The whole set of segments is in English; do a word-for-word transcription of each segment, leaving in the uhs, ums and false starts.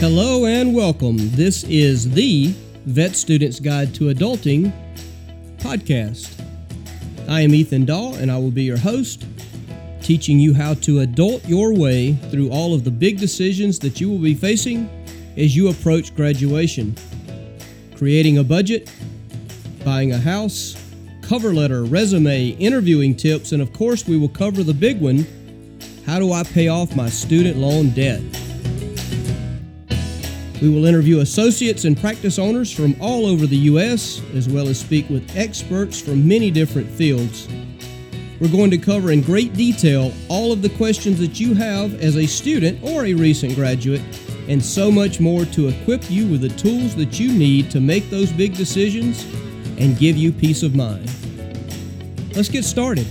Hello and welcome. This is the Vet Student's Guide to Adulting podcast. I am Ethan Dahl and I will be your host, teaching you how to adult your way through all of the big decisions that you will be facing as you approach graduation. Creating a budget, buying a house, cover letter, resume, interviewing tips, and of course we will cover the big one, how do I pay off my student loan debt? We will interview associates and practice owners from all over the U S, as well as speak with experts from many different fields. We're going to cover in great detail all of the questions that you have as a student or a recent graduate, and so much more to equip you with the tools that you need to make those big decisions and give you peace of mind. Let's get started.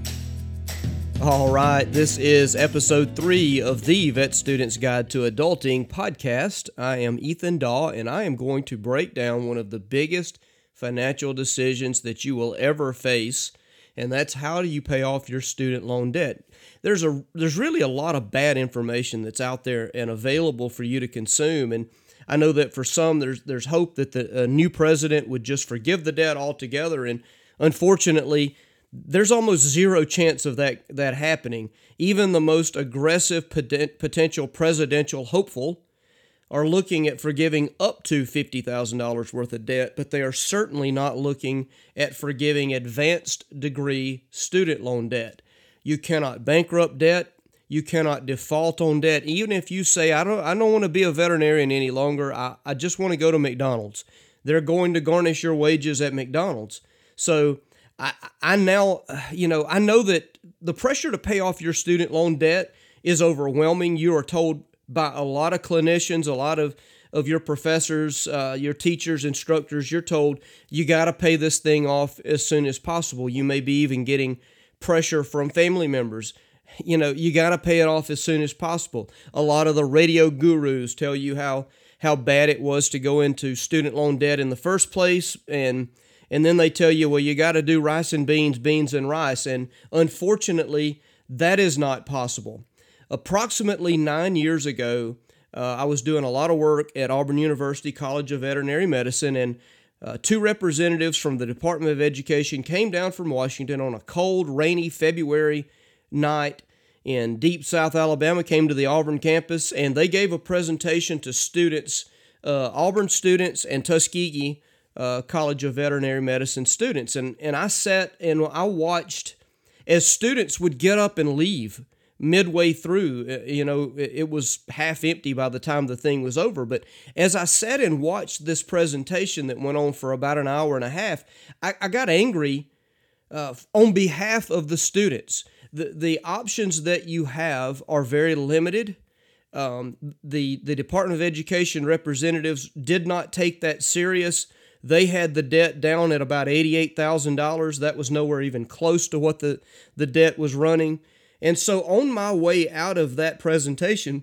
All right, this is episode three of the Vet Student's Guide to Adulting podcast. I am Ethan Dahl, and I am going to break down one of the biggest financial decisions that you will ever face, and that's how do you pay off your student loan debt. There's a there's really a lot of bad information that's out there and available for you to consume, and I know that for some there's there's hope that the a new president would just forgive the debt altogether, and unfortunately, there's almost zero chance of that, that happening. Even the most aggressive potential presidential hopeful are looking at forgiving up to fifty thousand dollars worth of debt, but they are certainly not looking at forgiving advanced degree student loan debt. You cannot bankrupt debt. You cannot default on debt. Even if you say, I don't, I don't want to be a veterinarian any longer. I, I just want to go to McDonald's. They're going to garnish your wages at McDonald's. So I, I now, you know, I know that the pressure to pay off your student loan debt is overwhelming. You are told by a lot of clinicians, a lot of, of your professors, uh, your teachers, instructors, you're told you got to pay this thing off as soon as possible. You may be even getting pressure from family members. You know, you got to pay it off as soon as possible. A lot of the radio gurus tell you how, how bad it was to go into student loan debt in the first place, and And then they tell you, well, you got to do rice and beans, beans and rice. And unfortunately, that is not possible. Approximately nine years ago, uh, I was doing a lot of work at Auburn University College of Veterinary Medicine, and uh, two representatives from the Department of Education came down from Washington on a cold, rainy February night in deep South Alabama, came to the Auburn campus, and they gave a presentation to students, uh, Auburn students and Tuskegee Uh, College of Veterinary Medicine students. And, and I sat and I watched as students would get up and leave midway through. You know, it, it was half empty by the time the thing was over. But as I sat and watched this presentation that went on for about an hour and a half, I, I got angry uh, on behalf of the students. The, the options that you have are very limited. Um, the, the Department of Education representatives did not take that serious. They had the debt down at about eighty-eight thousand dollars. That was nowhere even close to what the, the debt was running. And so on my way out of that presentation,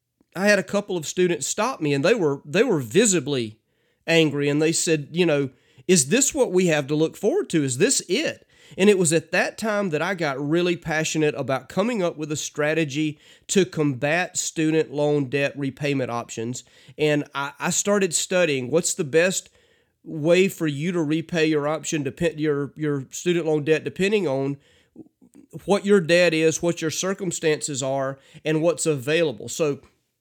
I had a couple of students stop me, and they were they were visibly angry, and they said, you know, is this what we have to look forward to? Is this it? And it was at that time that I got really passionate about coming up with a strategy to combat student loan debt repayment options. And I, I started studying what's the best way for you to repay your option, depend your your student loan debt, depending on what your debt is, what your circumstances are, and what's available. So,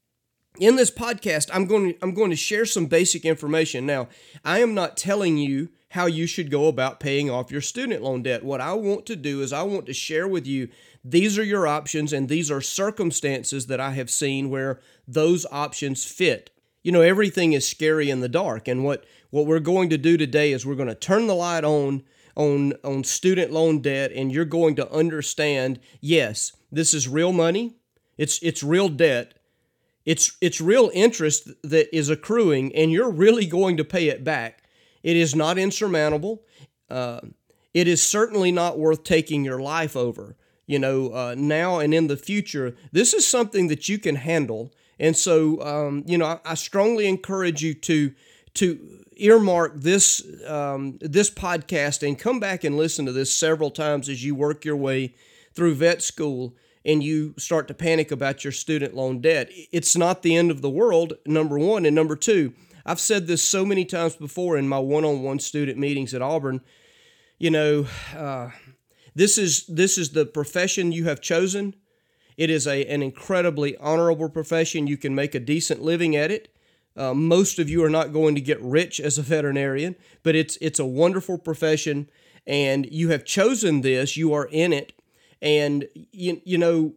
in this podcast, I'm going to, I'm going to share some basic information. Now, I am not telling you how you should go about paying off your student loan debt. What I want to do is I want to share with you, these are your options, and these are circumstances that I have seen where those options fit. You know, everything is scary in the dark, and what What we're going to do today is we're going to turn the light on on on student loan debt, and you're going to understand, yes, this is real money. It's it's real debt. It's it's real interest that is accruing, and you're really going to pay it back. It is not insurmountable. Uh, it is certainly not worth taking your life over. You know, uh, now and in the future, this is something that you can handle. And so, um, you know, I, I strongly encourage you to to earmark this um, this podcast and come back and listen to this several times as you work your way through vet school and you start to panic about your student loan debt. It's not the end of the world, number one. And number two, I've said this so many times before in my one-on-one student meetings at Auburn. You know, uh, this is this is the profession you have chosen. It is a an incredibly honorable profession. You can make a decent living at it. Uh, most of you are not going to get rich as a veterinarian, but it's it's a wonderful profession, and you have chosen this. You are in it, and you you know,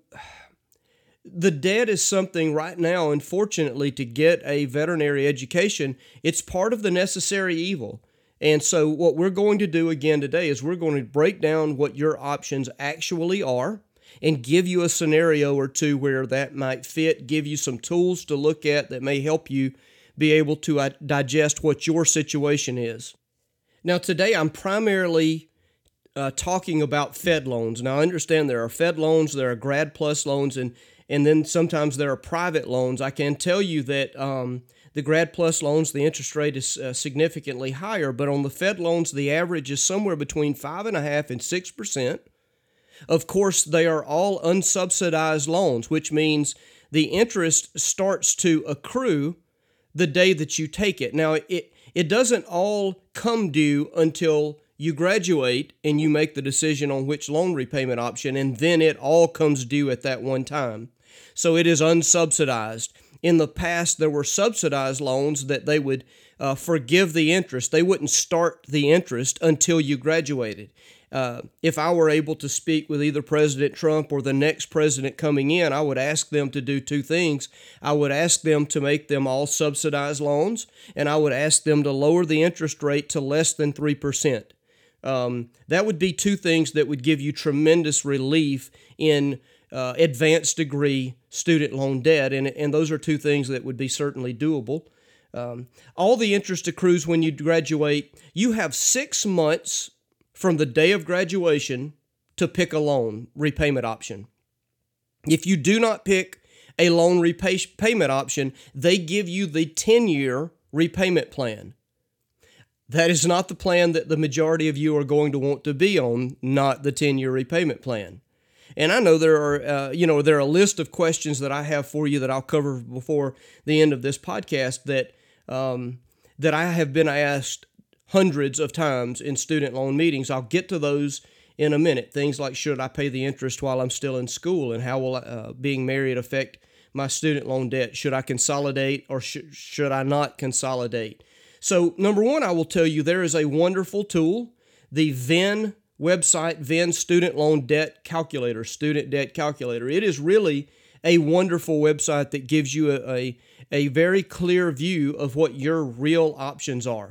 the debt is something right now. Unfortunately, to get a veterinary education, it's part of the necessary evil. And so, what we're going to do again today is we're going to break down what your options actually are, and give you a scenario or two where that might fit, give you some tools to look at that may help you be able to uh, digest what your situation is. Now, today I'm primarily uh, talking about Fed loans. Now, I understand there are Fed loans, there are Grad Plus loans, and, and then sometimes there are private loans. I can tell you that um, the Grad Plus loans, the interest rate is uh, significantly higher, but on the Fed loans, the average is somewhere between five point five and six percent. Of course, they are all unsubsidized loans, which means the interest starts to accrue the day that you take it. Now, it, it doesn't all come due until you graduate and you make the decision on which loan repayment option, and then it all comes due at that one time. So it is unsubsidized. In the past, there were subsidized loans that they would uh, forgive the interest. They wouldn't start the interest until you graduated. Uh, if I were able to speak with either President Trump or the next president coming in, I would ask them to do two things. I would ask them to make them all subsidized loans, and I would ask them to lower the interest rate to less than three percent. Um, that would be two things that would give you tremendous relief in uh, advanced degree student loan debt, and, and those are two things that would be certainly doable. Um, all the interest accrues when you graduate. You have six months from the day of graduation to pick a loan repayment option. If you do not pick a loan repayment option, they give you the ten-year repayment plan. That is not the plan that the majority of you are going to want to be on, not the ten-year repayment plan. And I know there are, uh, you know, there are a list of questions that I have for you that I'll cover before the end of this podcast that um, that I have been asked hundreds of times in student loan meetings. I'll get to those in a minute. Things like, should I pay the interest while I'm still in school, and how will uh, being married affect my student loan debt? Should I consolidate, or sh- should I not consolidate? So, number one, I will tell you there is a wonderful tool, the Venn website, Venn Student Loan Debt Calculator, Student Debt Calculator. It is really a wonderful website that gives you a, a, a very clear view of what your real options are.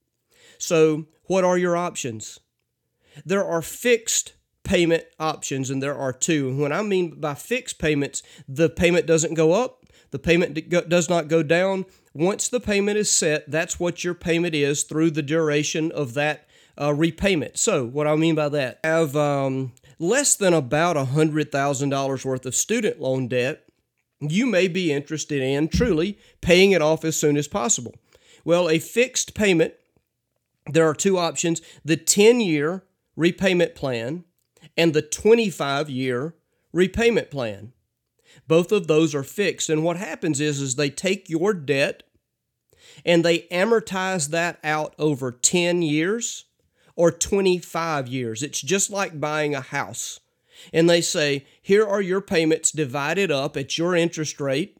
So, what are your options? There are fixed payment options, and there are two. And what I mean by fixed payments, the payment doesn't go up, the payment does not go down. Once the payment is set, that's what your payment is through the duration of that uh, repayment. So, what I mean by that, I have um, less than about one hundred thousand dollars worth of student loan debt. You may be interested in truly paying it off as soon as possible. Well, a fixed payment, there are two options, the ten-year repayment plan and the twenty-five-year repayment plan. Both of those are fixed, and what happens is, is they take your debt and they amortize that out over ten years or twenty-five years. It's just like buying a house. And they say, here are your payments divided up at your interest rate.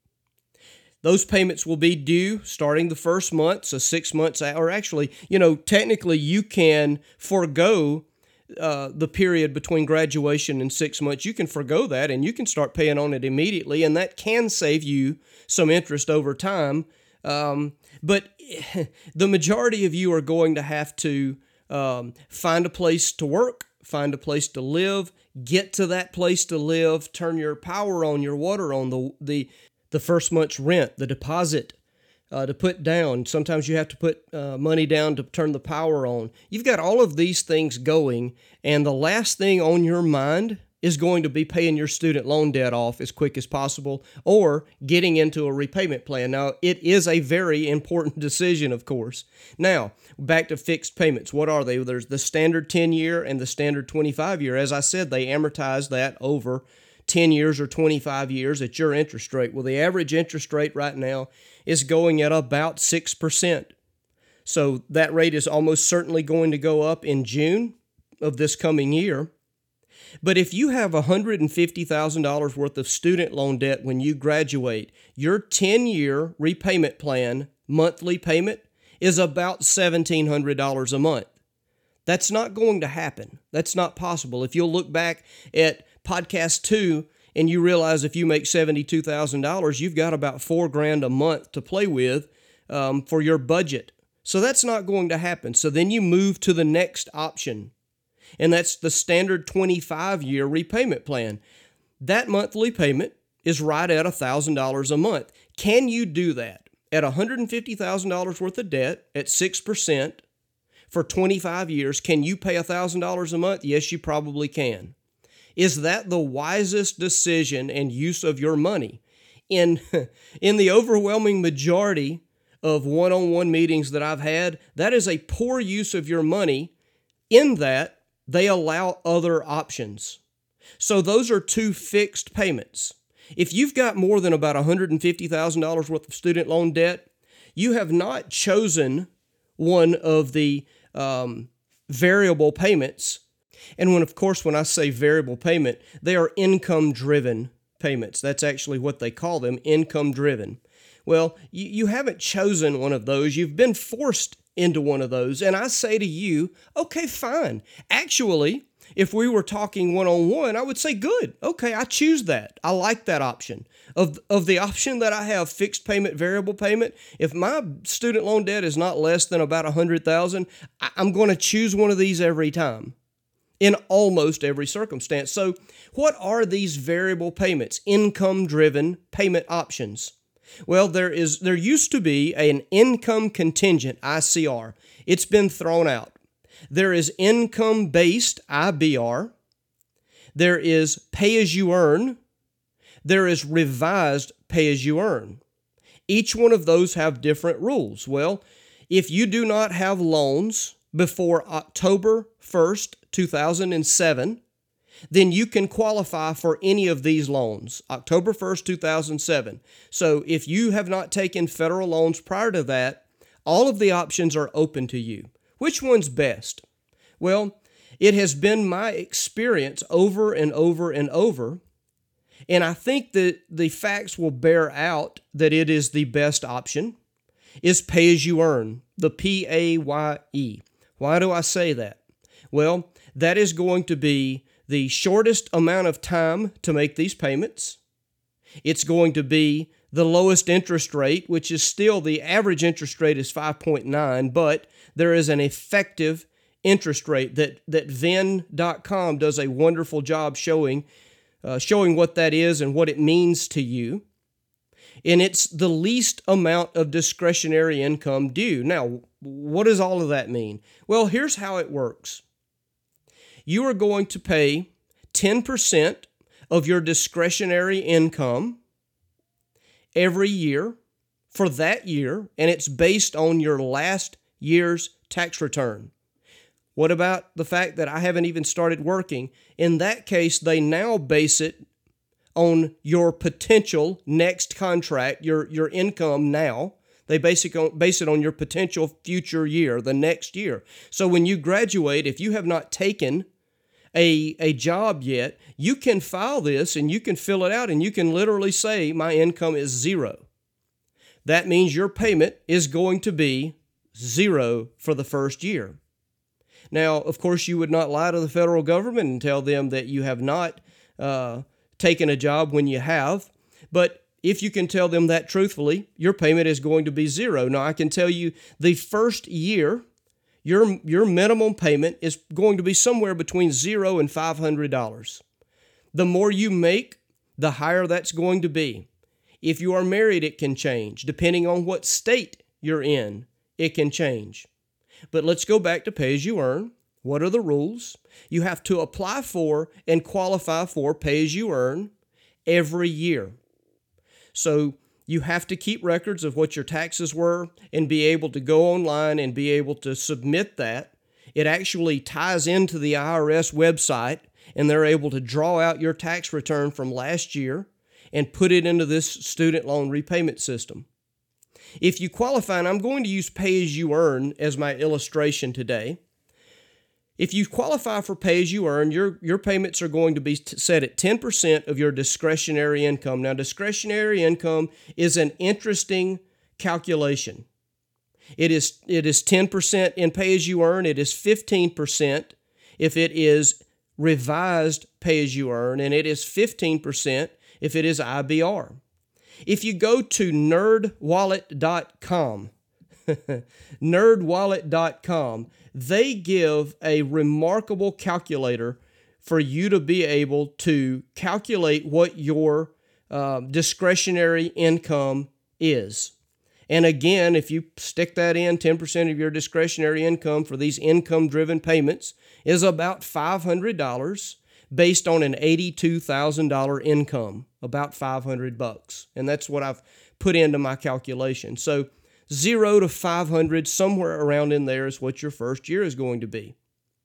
Those payments will be due starting the first month, so six months out, or actually, you know, technically you can forego uh, the period between graduation and six months. You can forego that and you can start paying on it immediately, and that can save you some interest over time. Um, but the majority of you are going to have to um, find a place to work, find a place to live, get to that place to live, turn your power on, your water on, the the the first month's rent, the deposit uh, to put down. Sometimes you have to put uh, money down to turn the power on. You've got all of these things going, and the last thing on your mind is going to be paying your student loan debt off as quick as possible or getting into a repayment plan. Now, it is a very important decision, of course. Now, back to fixed payments. What are they? There's the standard ten-year and the standard twenty-five-year. As I said, they amortize that over ten years or twenty-five years at your interest rate. Well, the average interest rate right now is going at about six percent. So that rate is almost certainly going to go up in June of this coming year. But if you have one hundred fifty thousand dollars worth of student loan debt when you graduate, your ten-year repayment plan monthly payment is about one thousand seven hundred dollars a month. That's not going to happen. That's not possible. If you'll look back at podcast two and you realize if you make seventy-two thousand dollars, you've got about four grand a month to play with um, for your budget. So that's not going to happen. So then you move to the next option, and that's the standard twenty-five year repayment plan. That monthly payment is right at one thousand dollars a month. Can you do that? At one hundred fifty thousand dollars worth of debt at six percent for twenty-five years, can you pay one thousand dollars a month? Yes, you probably can. Is that the wisest decision and use of your money? In, in the overwhelming majority of one-on-one meetings that I've had, that is a poor use of your money in that they allow other options. So those are two fixed payments. If you've got more than about one hundred fifty thousand dollars worth of student loan debt, you have not chosen one of the um, variable payments. And when, of course, when I say variable payment, they are income-driven payments. That's actually what they call them, income-driven. Well, you, you haven't chosen one of those. You've been forced into one of those. And I say to you, okay, fine. Actually, if we were talking one-on-one, I would say, good. Okay, I choose that. I like that option. Of, of the option that I have, fixed payment, variable payment, if my student loan debt is not less than about one hundred thousand dollars, I'm going to choose one of these every time in almost every circumstance. So what are these variable payments, income-driven payment options? Well, there is there used to be an income contingent, I C R. It's been thrown out. There is income-based, I B R. There is pay-as-you-earn. There is revised pay-as-you-earn. Each one of those have different rules. Well, if you do not have loans before October first, two thousand seven, then you can qualify for any of these loans, October first, two thousand seven. So if you have not taken federal loans prior to that, all of the options are open to you. Which one's best? Well, it has been my experience over and over and over, and I think that the facts will bear out that it is the best option, is pay-as-you-earn, the P A Y E. Why do I say that? Well, that is going to be the shortest amount of time to make these payments. It's going to be the lowest interest rate, which is still the average interest rate is five point nine, but there is an effective interest rate that, that Venn dot com does a wonderful job showing, uh, showing what that is and what it means to you. And it's the least amount of discretionary income due. Now, what does all of that mean? Well, here's how it works. You are going to pay ten percent of your discretionary income every year for that year, and it's based on your last year's tax return. What about the fact that I haven't even started working? In that case, they now base it on your potential next contract, your, your income now. They base it, on, base it on your potential future year, the next year. So when you graduate, if you have not taken a, a job yet, you can file this and you can fill it out and you can literally say, my income is zero. That means your payment is going to be zero for the first year. Now, of course, you would not lie to the federal government and tell them that you have not uh, taken a job when you have, but if you can tell them that truthfully, your payment is going to be zero. Now, I can tell you the first year, your, your minimum payment is going to be somewhere between zero and five hundred dollars. The more you make, the higher that's going to be. If you are married, it can change. Depending on what state you're in, it can change. But let's go back to pay-as-you-earn. What are the rules? You have to apply for and qualify for pay-as-you-earn every year. So you have to keep records of what your taxes were and be able to go online and be able to submit that. It actually ties into the I R S website, and they're able to draw out your tax return from last year and put it into this student loan repayment system. If you qualify, and I'm going to use pay-as-you-earn as my illustration today. If you qualify for pay-as-you-earn, your, your payments are going to be set at ten percent of your discretionary income. Now, discretionary income is an interesting calculation. It is, it is ten percent in pay-as-you-earn. It is fifteen percent if it is revised pay-as-you-earn, and it is fifteen percent if it is I B R. If you go to nerd wallet dot com, nerd wallet dot com, they give a remarkable calculator for you to be able to calculate what your uh, discretionary income is. And again, if you stick that in, ten percent of your discretionary income for these income-driven payments is about five hundred dollars based on an eighty-two thousand dollars income, about five hundred bucks. And that's what I've put into my calculation. So zero to five hundred, somewhere around in there is what your first year is going to be.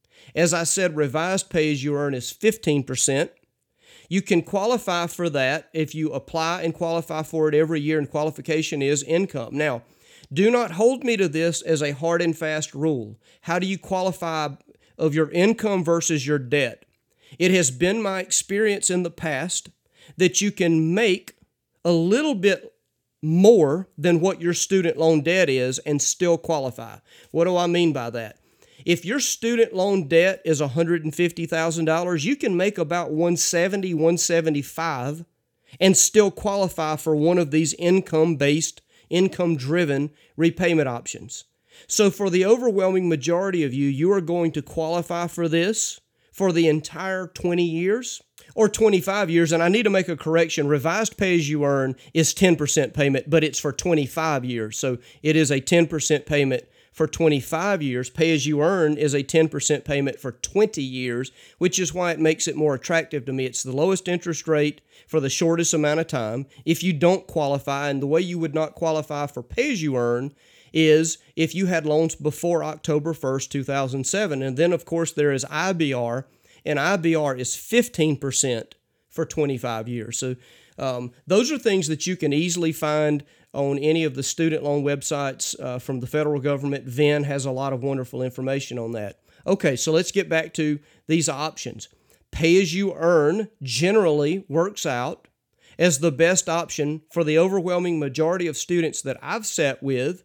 As I said, revised pay-as-you-earn is fifteen percent. You can qualify for that if you apply and qualify for it every year, and qualification is income. Now, do not hold me to this as a hard and fast rule. How do you qualify of your income versus your debt? It has been my experience in the past that you can make a little bit more than what your student loan debt is and still qualify. What do I mean by that? If your student loan debt is one hundred fifty thousand dollars, you can make about one hundred seventy thousand dollars, one hundred seventy-five thousand dollars and still qualify for one of these income-based, income-driven repayment options. So for the overwhelming majority of you, you are going to qualify for this for the entire twenty years or twenty-five years. And I need to make a correction. Revised pay-as-you-earn is ten percent payment, but it's for twenty-five years. So it is a ten percent payment for twenty-five years. Pay-as-you-earn is a ten percent payment for twenty years, which is why it makes it more attractive to me. It's the lowest interest rate for the shortest amount of time. If you don't qualify, and the way you would not qualify for pay-as-you-earn is if you had loans before October first, two thousand seven. And then, of course, there is I B R, and I B R is fifteen percent for twenty-five years. So um, those are things that you can easily find on any of the student loan websites uh, from the federal government. V I N has a lot of wonderful information on that. Okay, so let's get back to these options. Pay-as-you-earn generally works out as the best option for the overwhelming majority of students that I've sat with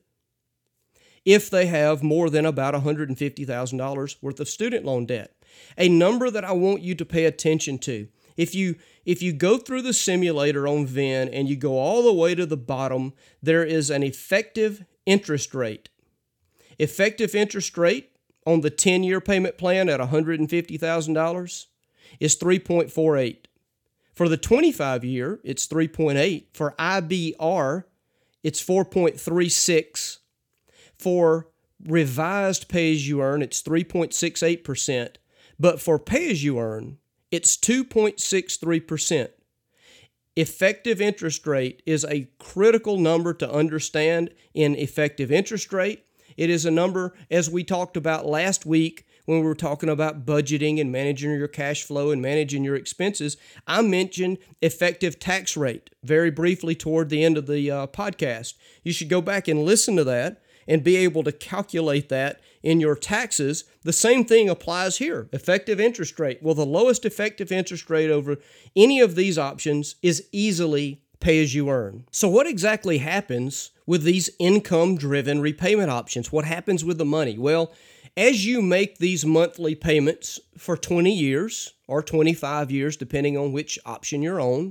if they have more than about one hundred fifty thousand dollars worth of student loan debt. A number that I want you to pay attention to. If you if you go through the simulator on V I N and you go all the way to the bottom, there is an effective interest rate. Effective interest rate on the ten-year payment plan at one hundred fifty thousand dollars is three point four eight. For the twenty-five year, it's three point eight. For I B R, it's four point three six. For revised pay-as-you-earn, it's three point six eight percent. But for pay-as-you-earn, it's two point six three percent. Effective interest rate is a critical number to understand in effective interest rate. It is a number, as we talked about last week when we were talking about budgeting and managing your cash flow and managing your expenses. I mentioned effective tax rate very briefly toward the end of the uh, podcast. You should go back and listen to that and be able to calculate that in your taxes. The same thing applies here. Effective interest rate. Well, the lowest effective interest rate over any of these options is easily pay-as-you-earn. So what exactly happens with these income-driven repayment options? What happens with the money? Well, as you make these monthly payments for twenty years or twenty-five years, depending on which option you're on,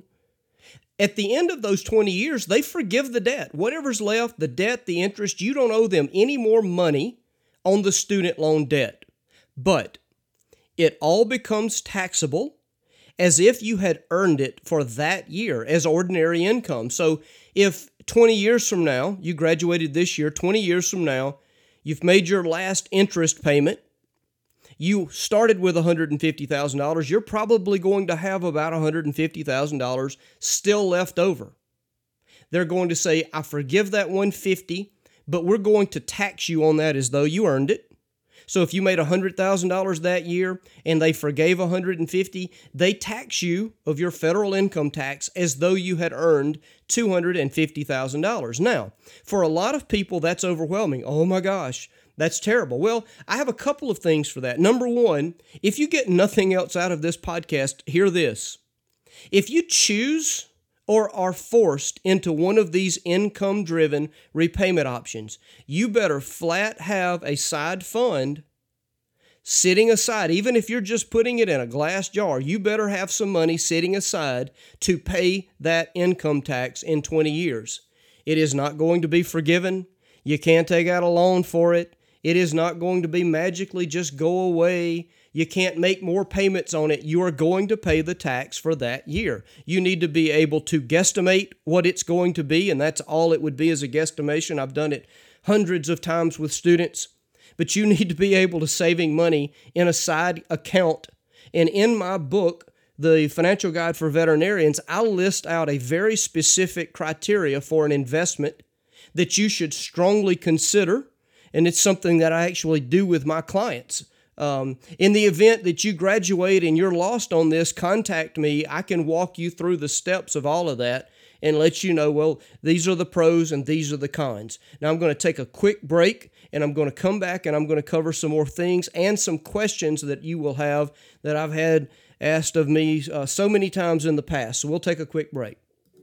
at the end of those twenty years, they forgive the debt. Whatever's left, the debt, the interest, you don't owe them any more money on the student loan debt. But it all becomes taxable as if you had earned it for that year as ordinary income. So if twenty years from now, you graduated this year, twenty years from now, you've made your last interest payment, you started with one hundred fifty thousand dollars, you're probably going to have about one hundred fifty thousand dollars still left over. They're going to say, I forgive that one hundred fifty thousand dollars, but we're going to tax you on that as though you earned it. So if you made one hundred thousand dollars that year and they forgave one hundred fifty thousand dollars, they tax you of your federal income tax as though you had earned two hundred fifty thousand dollars. Now, for a lot of people, that's overwhelming. Oh my gosh, that's terrible. Well, I have a couple of things for that. Number one, if you get nothing else out of this podcast, hear this. If you choose or are forced into one of these income-driven repayment options, you better flat have a side fund sitting aside. Even if you're just putting it in a glass jar, you better have some money sitting aside to pay that income tax in twenty years. It is not going to be forgiven. You can't take out a loan for it. It is not going to be magically just go away. You can't make more payments on it. You are going to pay the tax for that year. You need to be able to guesstimate what it's going to be, and that's all it would be as a guesstimation. I've done it hundreds of times with students. But you need to be able to saving money in a side account. And in my book, The Financial Guide for Veterinarians, I list out a very specific criteria for an investment that you should strongly consider, and it's something that I actually do with my clients. Um, in the event that you graduate and you're lost on this, contact me. I can walk you through the steps of all of that and let you know, well, these are the pros and these are the cons. Now I'm going to take a quick break and I'm going to come back and I'm going to cover some more things and some questions that you will have that I've had asked of me uh, so many times in the past. So we'll take a quick break.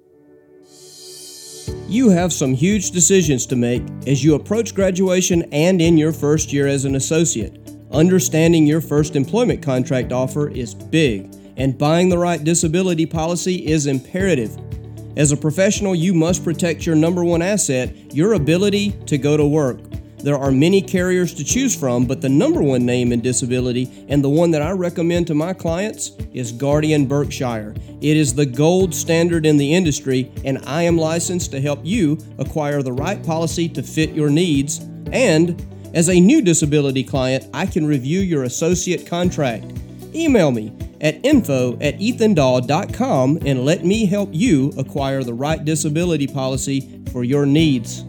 You have some huge decisions to make as you approach graduation and in your first year as an associate. Understanding your first employment contract offer is big, and buying the right disability policy is imperative. As a professional, you must protect your number one asset, your ability to go to work. There are many carriers to choose from, but the number one name in disability, and the one that I recommend to my clients, is Guardian Berkshire. It is the gold standard in the industry, and I am licensed to help you acquire the right policy to fit your needs. And as a new disability client, I can review your associate contract. Email me at info at ethandaw dot com and let me help you acquire the right disability policy for your needs.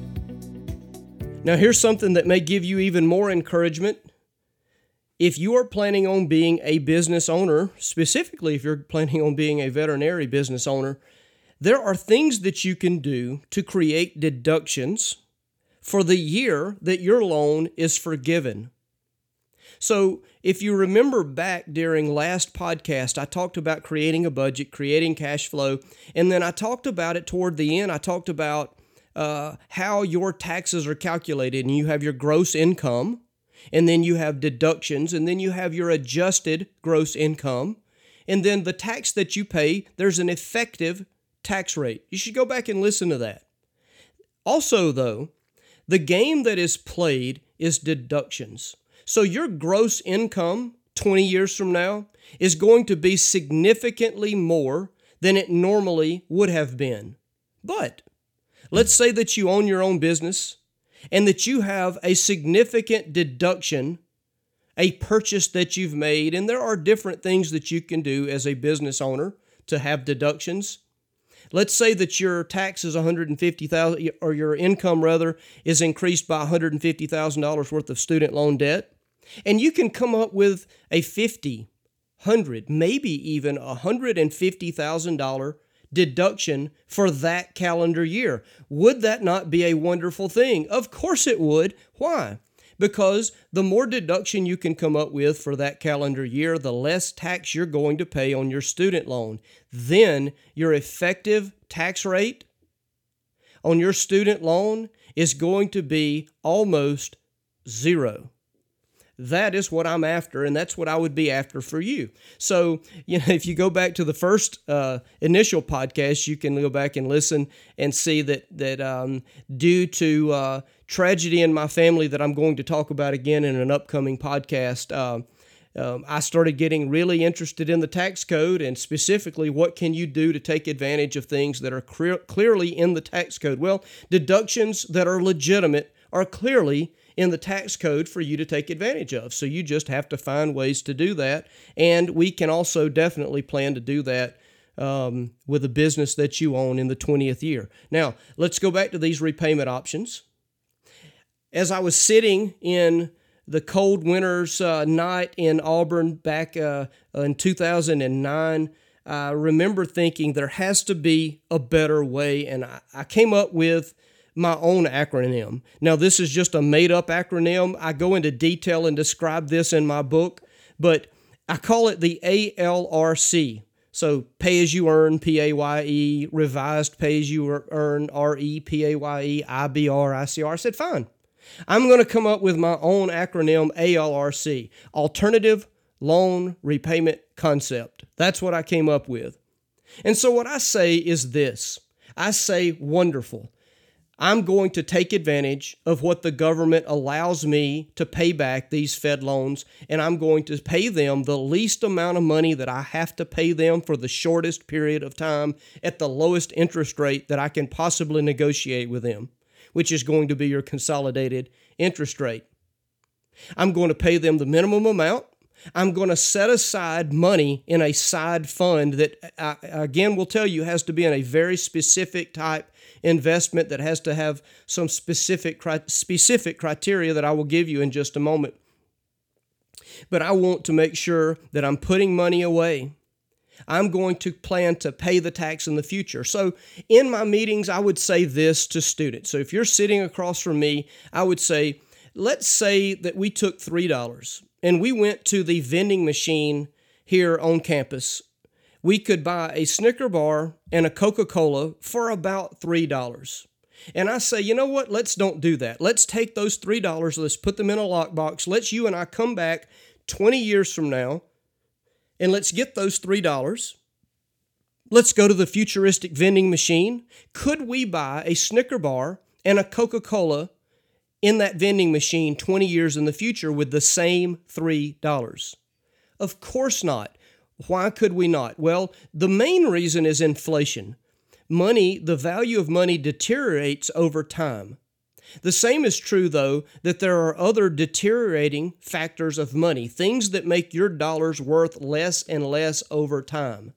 Now, here's something that may give you even more encouragement. If you are planning on being a business owner, specifically if you're planning on being a veterinary business owner, there are things that you can do to create deductions for the year that your loan is forgiven. So if you remember back during last podcast, I talked about creating a budget, creating cash flow, and then I talked about it toward the end. I talked about uh, how your taxes are calculated, and you have your gross income, and then you have deductions, and then you have your adjusted gross income, and then the tax that you pay, there's an effective tax rate. You should go back and listen to that. Also, though, the game that is played is deductions. So your gross income twenty years from now is going to be significantly more than it normally would have been. But let's say that you own your own business and that you have a significant deduction, a purchase that you've made, and there are different things that you can do as a business owner to have deductions. Let's say that your tax is one hundred fifty thousand dollars, or your income rather is increased by one hundred fifty thousand dollars worth of student loan debt, and you can come up with a fifty, one hundred, maybe even one hundred fifty thousand dollars deduction for that calendar year. Would that not be a wonderful thing? Of course it would. Why? Because the more deduction you can come up with for that calendar year, the less tax you're going to pay on your student loan. Then your effective tax rate on your student loan is going to be almost zero. That is what I'm after, and that's what I would be after for you. So, you know, if you go back to the first uh, initial podcast, you can go back and listen and see that that um, due to uh, tragedy in my family that I'm going to talk about again in an upcoming podcast, uh, um, I started getting really interested in the tax code, and specifically, what can you do to take advantage of things that are clear, clearly in the tax code? Well, deductions that are legitimate are clearly in the tax code for you to take advantage of. So you just have to find ways to do that. And we can also definitely plan to do that um, with a business that you own in the twentieth year. Now, let's go back to these repayment options. As I was sitting in the cold winter's uh, night in Auburn back uh, in two thousand nine, I remember thinking there has to be a better way, and I, I came up with my own acronym. Now, this is just a made-up acronym. I go into detail and describe this in my book, but I call it the A L R C. So pay as you earn, P A Y E, revised pay as you earn, R E, P A Y E, I B R, I C R. I said, fine. I'm going to come up with my own acronym, A L R C, Alternative Loan Repayment Concept. That's what I came up with. And so what I say is this. I say, wonderful. I'm going to take advantage of what the government allows me to pay back these Fed loans, and I'm going to pay them the least amount of money that I have to pay them for the shortest period of time at the lowest interest rate that I can possibly negotiate with them, which is going to be your consolidated interest rate. I'm going to pay them the minimum amount. I'm going to set aside money in a side fund that, I, again, will tell you has to be in a very specific type investment that has to have some specific specific criteria that I will give you in just a moment. But I want to make sure that I'm putting money away. I'm going to plan to pay the tax in the future. So in my meetings, I would say this to students. So if you're sitting across from me, I would say, let's say that we took three dollars and we went to the vending machine here on campus. We could buy a Snicker bar and a Coca-Cola for about three dollars. And I say, you know what? Let's don't do that. Let's take those three dollars. Let's put them in a lockbox. Let's you and I come back twenty years from now, and let's get those three dollars. Let's go to the futuristic vending machine. Could we buy a Snicker bar and a Coca-Cola in that vending machine twenty years in the future with the same three dollars? Of course not. Why could we not? Well, the main reason is inflation. Money, the value of money deteriorates over time. The same is true, though, that there are other deteriorating factors of money, things that make your dollars worth less and less over time.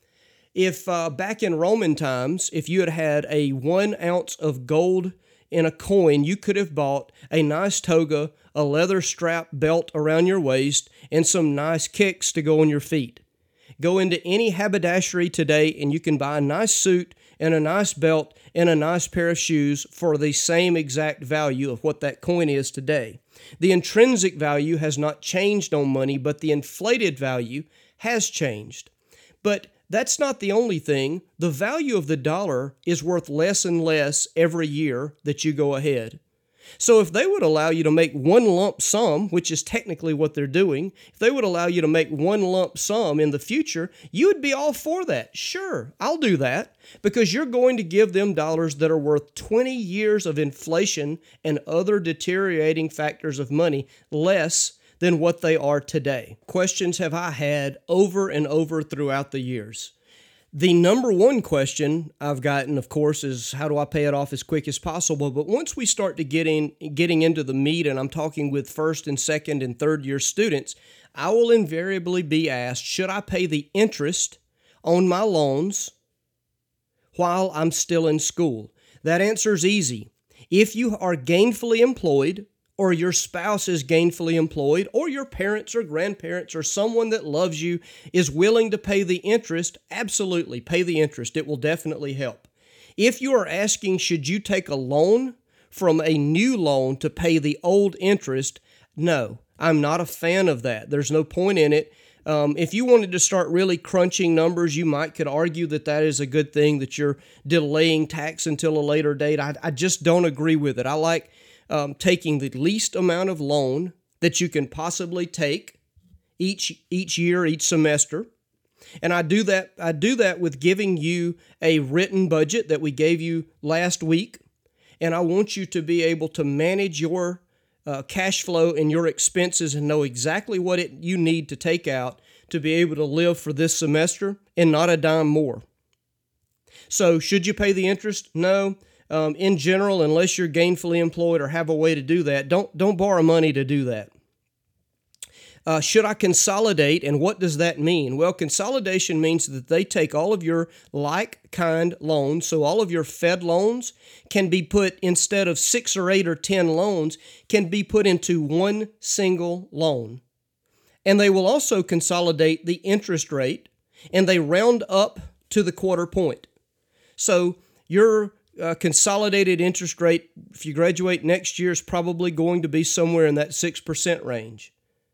If uh, back in Roman times, if you had had a one ounce of gold in a coin, you could have bought a nice toga, a leather strap belt around your waist, and some nice kicks to go on your feet. Go into any haberdashery today and you can buy a nice suit and a nice belt and a nice pair of shoes for the same exact value of what that coin is today. The intrinsic value has not changed on money, but the inflated value has changed. But that's not the only thing. The value of the dollar is worth less and less every year that you go ahead. So if they would allow you to make one lump sum, which is technically what they're doing, if they would allow you to make one lump sum in the future, you would be all for that. Sure, I'll do that, because you're going to give them dollars that are worth twenty years of inflation and other deteriorating factors of money less than what they are today. Questions have I had over and over throughout the years. The number one question I've gotten, of course, is how do I pay it off as quick as possible? But once we start to get in, getting into the meat, and I'm talking with first and second and third year students, I will invariably be asked, should I pay the interest on my loans while I'm still in school? That answer is easy. If you are gainfully employed, or your spouse is gainfully employed, or your parents or grandparents or someone that loves you is willing to pay the interest, absolutely pay the interest. It will definitely help. If you are asking, should you take a loan from a new loan to pay the old interest, no, I'm not a fan of that. There's no point in it. Um, if you wanted to start really crunching numbers, you might could argue that that is a good thing, that you're delaying tax until a later date. I, I just don't agree with it. I like Um, taking the least amount of loan that you can possibly take each each year, each semester. And I do that I do that with giving you a written budget that we gave you last week. And I want you to be able to manage your uh, cash flow and your expenses and know exactly what it you need to take out to be able to live for this semester and not a dime more. So should you pay the interest? No. Um, in general, unless you're gainfully employed or have a way to do that, don't don't borrow money to do that. Uh, should I consolidate, and what does that mean? Well, consolidation means that they take all of your like-kind loans, so all of your Fed loans can be put, instead of six or eight or ten loans, can be put into one single loan. And they will also consolidate the interest rate, and they round up to the quarter point. So your uh, consolidated interest rate, if you graduate next year, is probably going to be somewhere in that six percent range.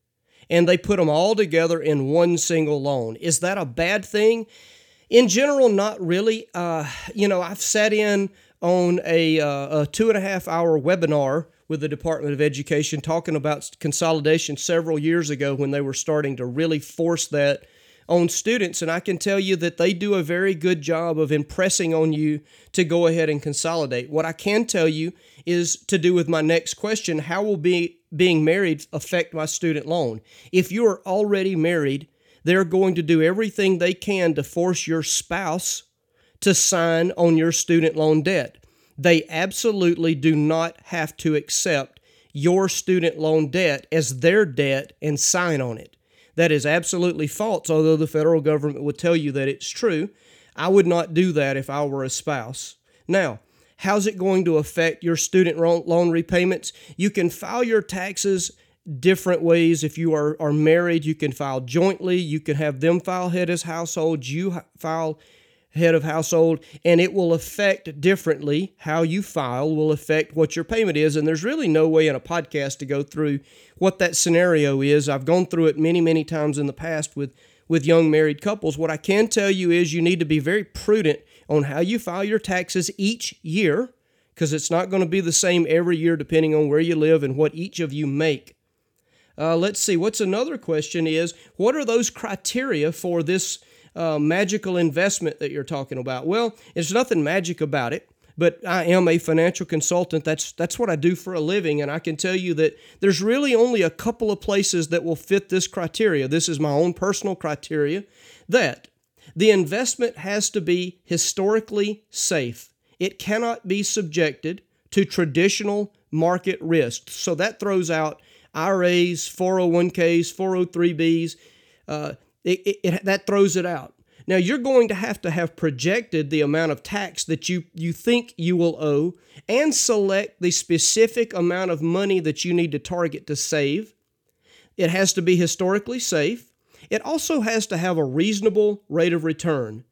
And they put them all together in one single loan. Is that a bad thing? In general, not really. Uh, you know, I've sat in on a, uh, a two and a half hour webinar with the Department of Education talking about consolidation several years ago when they were starting to really force that on students. And I can tell you that they do a very good job of impressing on you to go ahead and consolidate. What I can tell you is to do with my next question: how will be being married affect my student loan? If you are already married, they're going to do everything they can to force your spouse to sign on your student loan debt. They absolutely do not have to accept your student loan debt as their debt and sign on it. That is absolutely false, although the federal government would tell you that it's true. I would not do that if I were a spouse. Now, how's it going to affect your student loan repayments? You can file your taxes different ways. If you are, are married, you can file jointly. You can have them file head as household. You file head of household, and it will affect differently. How you file will affect what your payment is, and there's really no way in a podcast to go through what that scenario is. I've gone through it many, many times in the past with, with young married couples. What I can tell you is you need to be very prudent on how you file your taxes each year, because it's not going to be the same every year depending on where you live and what each of you make. Uh, let's see, what's another question is, what are those criteria for this Uh, magical investment that you're talking about? Well, there's nothing magic about it, but I am a financial consultant. That's that's what I do for a living, and I can tell you that there's really only a couple of places that will fit this criteria. This is my own personal criteria, that the investment has to be historically safe. It cannot be subjected to traditional market risk. So that throws out I R As, four oh one k's, four oh three b's, uh, It, it, it, that throws it out. Now, you're going to have to have projected the amount of tax that you, you think you will owe and select the specific amount of money that you need to target to save. It has to be historically safe. It also has to have a reasonable rate of return.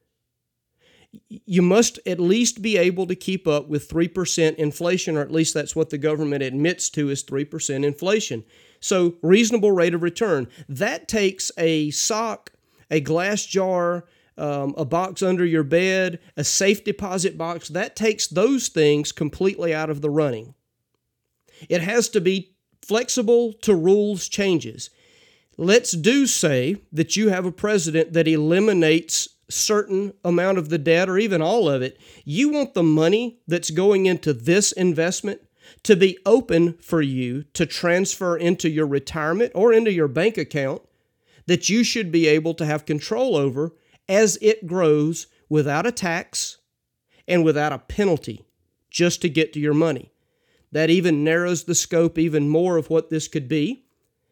You must at least be able to keep up with three percent inflation, or at least that's what the government admits to is three percent inflation. So reasonable rate of return. That takes a sock, a glass jar, um, a box under your bed, a safe deposit box. That takes those things completely out of the running. It has to be flexible to rules changes. Let's do say that you have a president that eliminates certain amount of the debt or even all of it. You want the money that's going into this investment to be open for you to transfer into your retirement or into your bank account, that you should be able to have control over as it grows without a tax and without a penalty just to get to your money. That even narrows the scope even more of what this could be.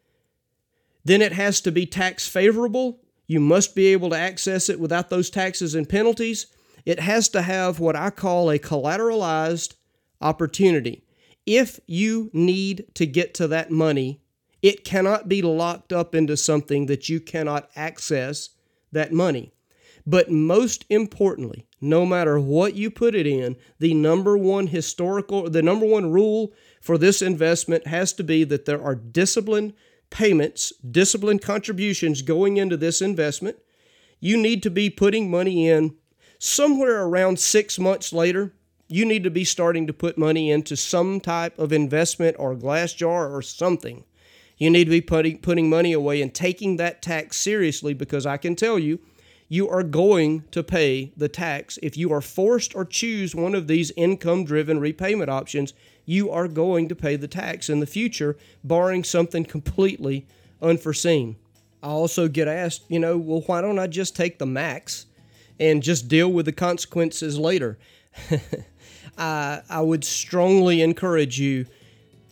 Then it has to be tax favorable. You must be able to access it without those taxes and penalties. It has to have what I call a collateralized opportunity. If you need to get to that money, it cannot be locked up into something that you cannot access that money. But most importantly, no matter what you put it in, the number one historical, the number one rule for this investment has to be that there are disciplined payments, disciplined contributions going into this investment. You need to be putting money in somewhere around six months later. You need to be starting to put money into some type of investment or glass jar or something. You need to be putting, putting money away and taking that tax seriously, because I can tell you, you are going to pay the tax. If you are forced or choose one of these income-driven repayment options, you are going to pay the tax in the future, barring something completely unforeseen. I also get asked, you know, well, why don't I just take the max and just deal with the consequences later? I, I would strongly encourage you,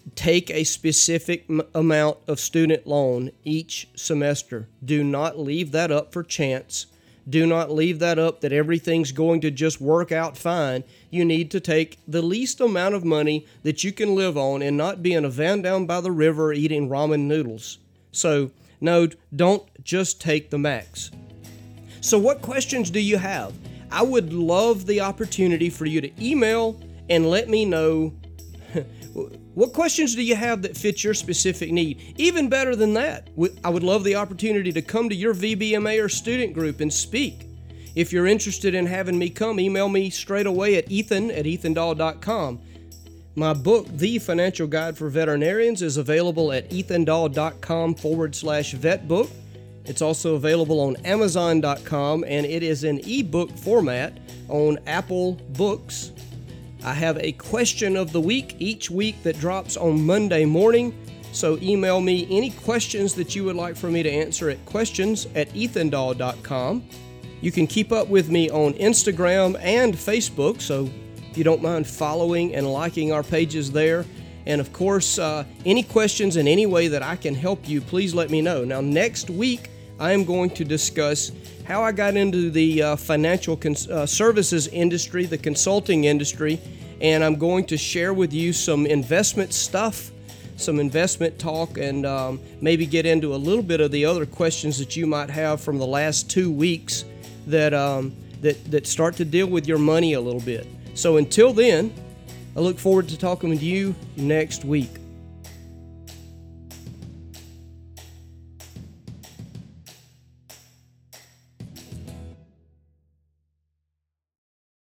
take a specific m- amount of student loan each semester. Do not leave that up for chance. Do not leave that up that everything's going to just work out fine. You need to take the least amount of money that you can live on and not be in a van down by the river eating ramen noodles. So, no, don't just take the max. So what questions do you have? I would love the opportunity for you to email and let me know what questions do you have that fit your specific need. Even better than that, I would love the opportunity to come to your V B M A or student group and speak. If you're interested in having me come, email me straight away at ethan at ethan dahl dot com. My book, The Financial Guide for Veterinarians, is available at ethan dahl dot com forward slash vet book. It's also available on amazon dot com, and it is in ebook format on Apple Books. I have a question of the week each week that drops on Monday morning, so email me any questions that you would like for me to answer at questions at ethan dahl dot com. You can keep up with me on Instagram and Facebook, so if you don't mind following and liking our pages there. And of course, uh, any questions in any way that I can help you, please let me know. Now, next week, I am going to discuss how I got into the uh, financial cons- uh, services industry, the consulting industry, and I'm going to share with you some investment stuff, some investment talk, and um, maybe get into a little bit of the other questions that you might have from the last two weeks that um, that that start to deal with your money a little bit. So until then, I look forward to talking with you next week.